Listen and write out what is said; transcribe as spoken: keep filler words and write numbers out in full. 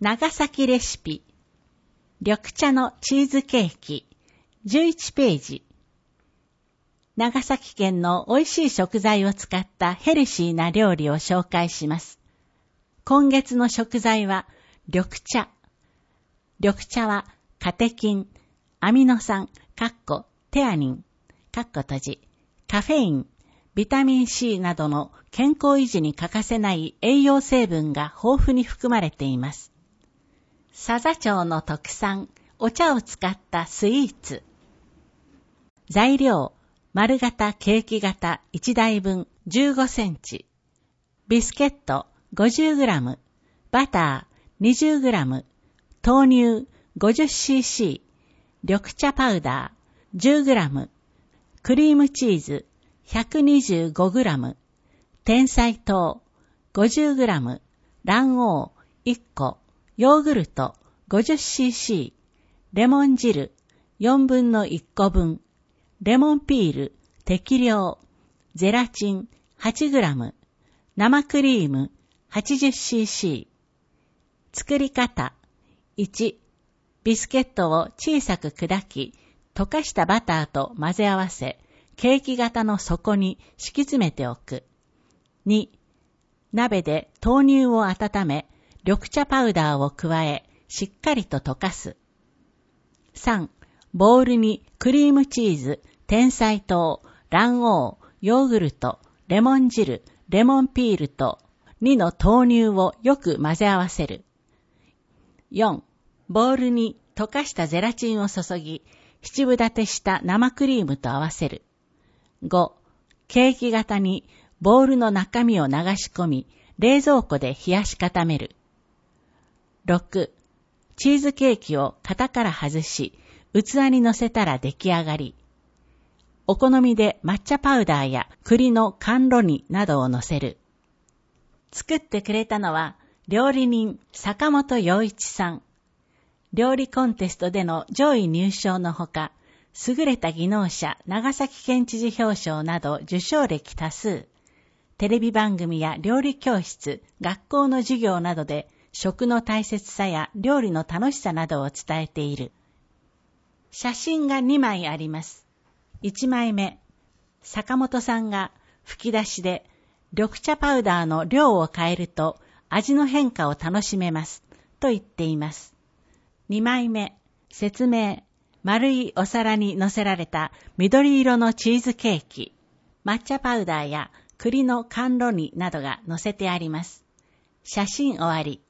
長崎レシピ、緑茶のチーズケーキ、じゅういちページ。長崎県の美味しい食材を使ったヘルシーな料理を紹介します。今月の食材は緑茶。緑茶はカテキン、アミノ酸、カッコ、テアニン、カッコ閉じ、カフェイン、ビタミン C などの健康維持に欠かせない栄養成分が豊富に含まれています。佐々町の特産、お茶を使ったスイーツ。材料、丸型ケーキ型いちだいぶんじゅうごセンチ、ビスケット ごじゅうグラム、バター にじゅうグラム、豆乳 ごじゅっシーシー、緑茶パウダー じゅうグラム、クリームチーズ ひゃくにじゅうごグラム、甜菜糖 ごじゅうグラム、卵黄いっこ、ヨーグルト ごじゅっシーシー、レモン汁よんぶんのいっこぶん、レモンピール適量、ゼラチン はちグラム、生クリーム はちじゅっシーシー。作り方。いち、ビスケットを小さく砕き、溶かしたバターと混ぜ合わせ、ケーキ型の底に敷き詰めておく。に、鍋で豆乳を温め、緑茶パウダーを加え、しっかりと溶かす。さん、ボウルにクリームチーズ、甜菜糖、卵黄、ヨーグルト、レモン汁、レモンピールとにの豆乳をよく混ぜ合わせる。よん、ボウルに溶かしたゼラチンを注ぎ、七分立てした生クリームと合わせる。ご、ケーキ型にボウルの中身を流し込み、冷蔵庫で冷やし固める。ろく、チーズケーキを型から外し、器に乗せたら出来上がり。お好みで抹茶パウダーや栗の甘露煮などを乗せる。作ってくれたのは料理人坂本陽一さん。料理コンテストでの上位入賞のほか、優れた技能者長崎県知事表彰など受賞歴多数。テレビ番組や料理教室、学校の授業などで食の大切さや料理の楽しさなどを伝えている。写真がにまいあります。いちまいめ、坂本さんが吹き出しで緑茶パウダーの量を変えると味の変化を楽しめますと言っています。にまいめ、説明、丸いお皿に乗せられた緑色のチーズケーキ、抹茶パウダーや栗の甘露煮などが乗せてあります。写真終わり。